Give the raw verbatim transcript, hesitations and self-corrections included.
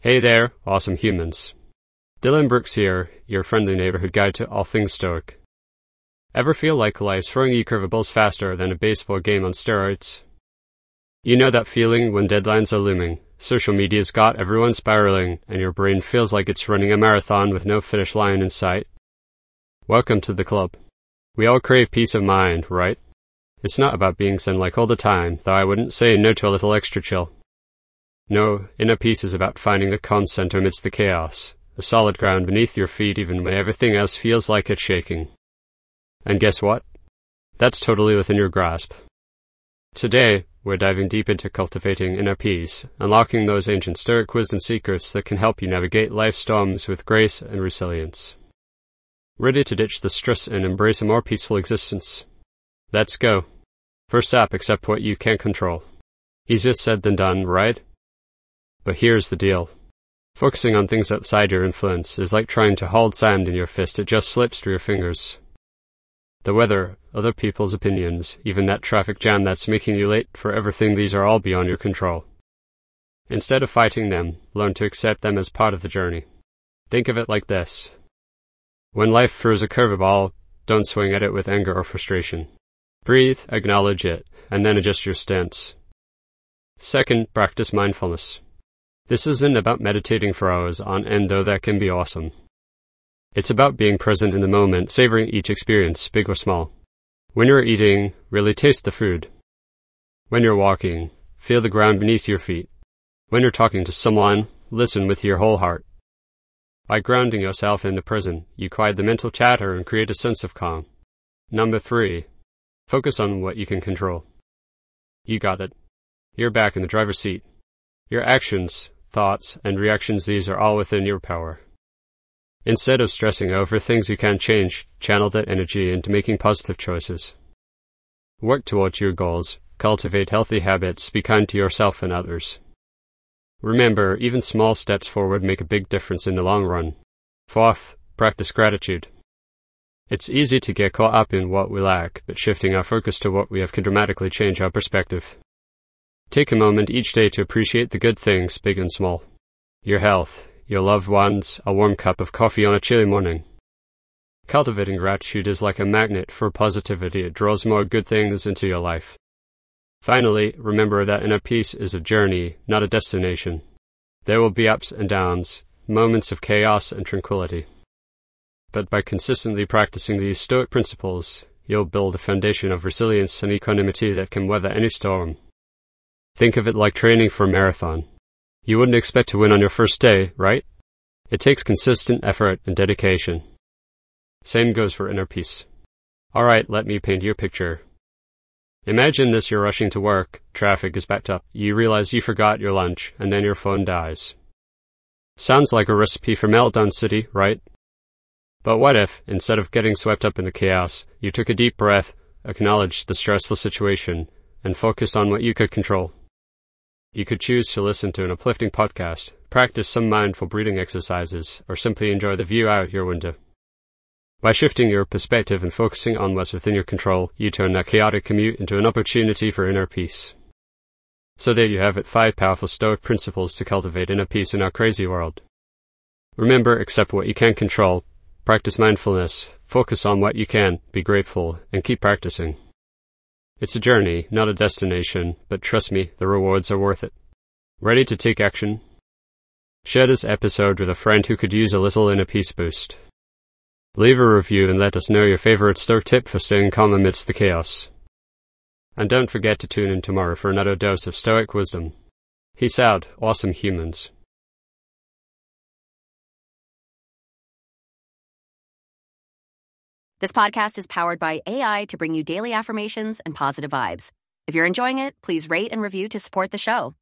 Hey there, awesome humans. Dylan Brooks here, your friendly neighborhood guide to all things Stoic. Ever feel like life's throwing you curveballs faster than a baseball game on steroids? You know that feeling when deadlines are looming, social media's got everyone spiraling, and your brain feels like it's running a marathon with no finish line in sight? Welcome to the club. We all crave peace of mind, right? It's not about being zen-like all the time, though I wouldn't say no to a little extra chill. No, inner peace is about finding the calm center amidst the chaos, the solid ground beneath your feet even when everything else feels like it's shaking. And guess what? That's totally within your grasp. Today, we're diving deep into cultivating inner peace, unlocking those ancient Stoic wisdom secrets that can help you navigate life's storms with grace and resilience. Ready to ditch the stress and embrace a more peaceful existence? Let's go. First up, accept what you can't control. Easier said than done, right? But here's the deal. Focusing on things outside your influence is like trying to hold sand in your fist. It just slips through your fingers. The weather, other people's opinions, even that traffic jam that's making you late for everything, these are all beyond your control. Instead of fighting them, learn to accept them as part of the journey. Think of it like this. When life throws a curveball, don't swing at it with anger or frustration. Breathe, acknowledge it, and then adjust your stance. Second, practice mindfulness. This isn't about meditating for hours on end, though that can be awesome. It's about being present in the moment, savoring each experience, big or small. When you're eating, really taste the food. When you're walking, feel the ground beneath your feet. When you're talking to someone, listen with your whole heart. By grounding yourself in the present, you quiet the mental chatter and create a sense of calm. Number three, focus on what you can control. You got it. You're back in the driver's seat. Your actions, thoughts, and reactions, these are all within your power. Instead of stressing over things you can't change, channel that energy into making positive choices. Work towards your goals, cultivate healthy habits, be kind to yourself and others. Remember, even small steps forward make a big difference in the long run. Fourth, practice gratitude. It's easy to get caught up in what we lack, but shifting our focus to what we have can dramatically change our perspective. Take a moment each day to appreciate the good things, big and small. Your health, your loved ones, a warm cup of coffee on a chilly morning. Cultivating gratitude is like a magnet for positivity. It draws more good things into your life. Finally, remember that inner peace is a journey, not a destination. There will be ups and downs, moments of chaos and tranquility. But by consistently practicing these Stoic principles, you'll build a foundation of resilience and equanimity that can weather any storm. Think of it like training for a marathon. You wouldn't expect to win on your first day, right? It takes consistent effort and dedication. Same goes for inner peace. Alright, let me paint you a picture. Imagine this: you're rushing to work, traffic is backed up, you realize you forgot your lunch, and then your phone dies. Sounds like a recipe for Meltdown City, right? But what if, instead of getting swept up in the chaos, you took a deep breath, acknowledged the stressful situation, and focused on what you could control? You could choose to listen to an uplifting podcast, practice some mindful breathing exercises, or simply enjoy the view out your window. By shifting your perspective and focusing on what's within your control, you turn that chaotic commute into an opportunity for inner peace. So there you have it, five powerful Stoic principles to cultivate inner peace in our crazy world. Remember, accept what you can't control, practice mindfulness, focus on what you can, be grateful, and keep practicing. It's a journey, not a destination, but trust me, the rewards are worth it. Ready to take action? Share this episode with a friend who could use a little inner peace boost. Leave a review and let us know your favorite Stoic tip for staying calm amidst the chaos. And don't forget to tune in tomorrow for another dose of Stoic wisdom. Peace out, awesome humans. This podcast is powered by A I to bring you daily affirmations and positive vibes. If you're enjoying it, please rate and review to support the show.